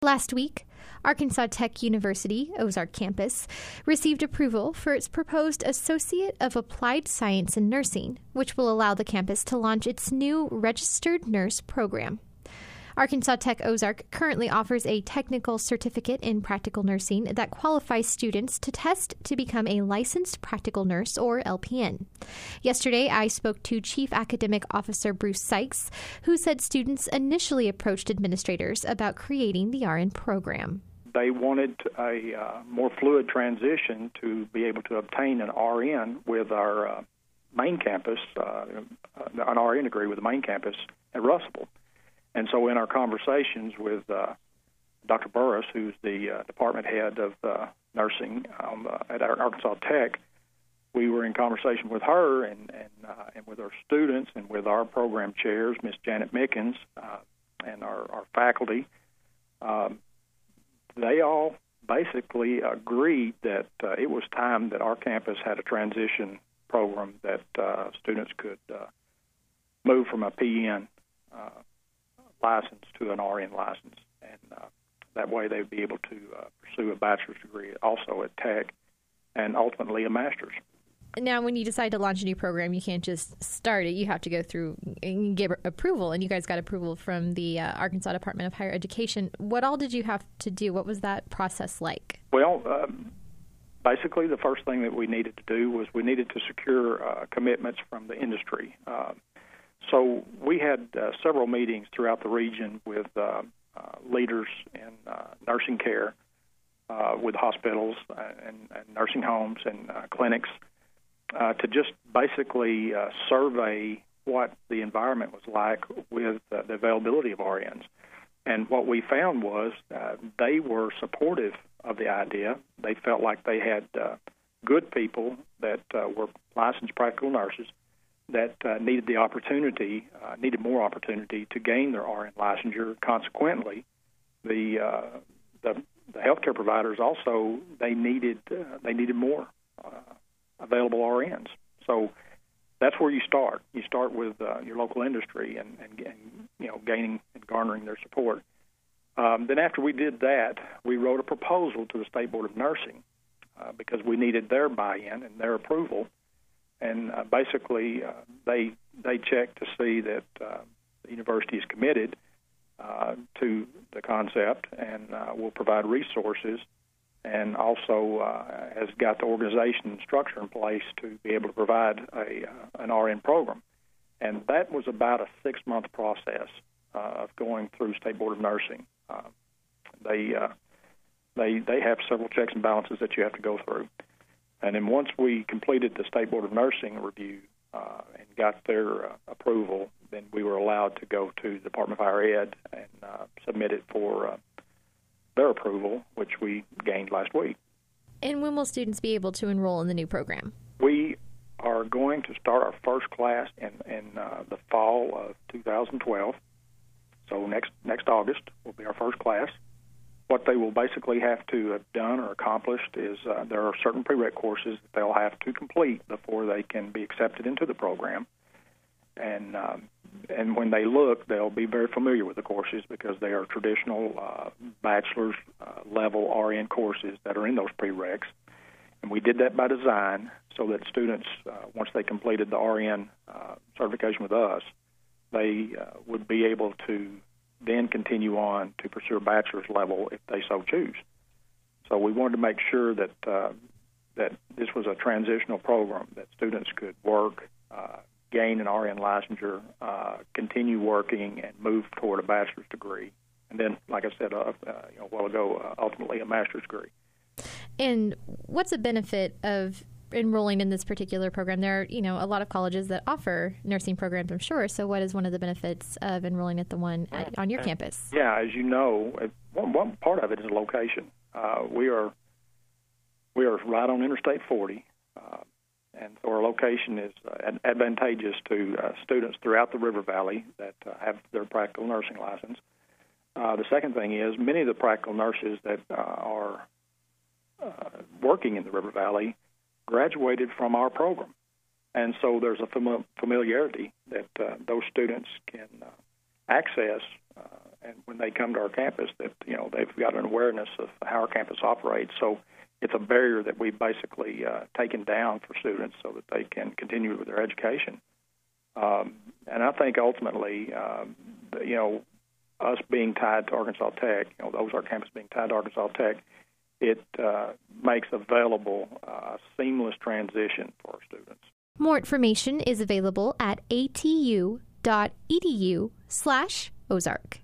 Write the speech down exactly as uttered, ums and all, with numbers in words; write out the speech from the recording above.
Last week, Arkansas Tech University, Ozark campus, received approval for its proposed Associate of Applied Science in Nursing, which will allow the campus to launch its new Registered Nurse program. Arkansas Tech Ozark currently offers a technical certificate in practical nursing that qualifies students to test to become a licensed practical nurse, or L P N. Yesterday, I spoke to Chief Academic Officer Bruce Sykes, who said students initially approached administrators about creating the R N program. They wanted a uh, more fluid transition to be able to obtain an R N with our uh, main campus, uh, an R N degree with the main campus at Russellville. And so in our conversations with uh, Doctor Burris, who's the uh, department head of uh, nursing um, uh, at our Arkansas Tech, we were in conversation with her and and, uh, and with our students and with our program chairs, Miss Janet Mickens, uh, and our, our faculty. Um, they all basically agreed that uh, it was time that our campus had a transition program that uh, students could uh, move from a P N uh, license to an R N license, and uh, that way they would be able to uh, pursue a bachelor's degree also at Tech and ultimately a master's. Now, when you decide to launch a new program, you can't just start it. You have to go through and get approval, and you guys got approval from the uh, Arkansas Department of Higher Education. What all did you have to do? What was that process like? Well, um, basically the first thing that we needed to do was we needed to secure uh, commitments from the industry. Uh, So we had uh, several meetings throughout the region with uh, uh, leaders in uh, nursing care, uh, with hospitals and, and nursing homes and uh, clinics, uh, to just basically uh, survey what the environment was like with uh, the availability of R Ns. And what we found was uh, they were supportive of the idea. They felt like they had uh, good people that uh, were licensed practical nurses that uh, needed the opportunity, uh, needed more opportunity to gain their R N licensure. Consequently, the uh, the, the healthcare providers also they needed uh, they needed more uh, available R Ns. So that's where you start. You start with uh, your local industry and, and, and you know gaining and garnering their support. Um, then after we did that, we wrote a proposal to the State Board of Nursing uh, because we needed their buy-in and their approval. And uh, basically, uh, they they check to see that uh, the university is committed uh, to the concept and uh, will provide resources, and also uh, has got the organization and structure in place to be able to provide a uh, an R N program. And that was about a six-month process uh, of going through State Board of Nursing. Uh, they uh, they they have several checks and balances that you have to go through. And then once we completed the State Board of Nursing review uh, and got their uh, approval, then we were allowed to go to the Department of Higher Ed and uh, submit it for uh, their approval, which we gained last week. And when will students be able to enroll in the new program? We are going to start our first class in, in uh, the fall of two thousand twelve. So next next August will be our first class. What they will basically have to have done or accomplished is uh, there are certain prereq courses that they'll have to complete before they can be accepted into the program. And um, and when they look, they'll be very familiar with the courses because they are traditional uh, bachelor's uh, level R N courses that are in those prereqs. And we did that by design so that students, uh, once they completed the R N uh, certification with us, they uh, would be able to then continue on to pursue a bachelor's level if they so choose. So we wanted to make sure that uh, that this was a transitional program, that students could work, uh, gain an R N licensure, uh, continue working, and move toward a bachelor's degree. And then, like I said uh, uh, you know, a while ago, uh, ultimately a master's degree. And what's the benefit of enrolling in this particular program? There are, you know, a lot of colleges that offer nursing programs, I'm sure. So what is one of the benefits of enrolling at the one at, on your campus? Yeah, as you know, one, one part of it is location. Uh, we are we are right on Interstate forty, uh, and so our location is uh, advantageous to uh, students throughout the River Valley that uh, have their practical nursing license. Uh, the second thing is many of the practical nurses that uh, are uh, working in the River Valley graduated from our program. And so there's a fam- familiarity that uh, those students can uh, access uh, and when they come to our campus, that you know they've got an awareness of how our campus operates. So it's a barrier that we've basically uh, taken down for students so that they can continue with their education. Um, and I think ultimately, um, you know, us being tied to Arkansas Tech, you know, Ozark campus being tied to Arkansas Tech, it uh, makes available a uh, seamless transition for our students. More information is available at atu.edu slash Ozark.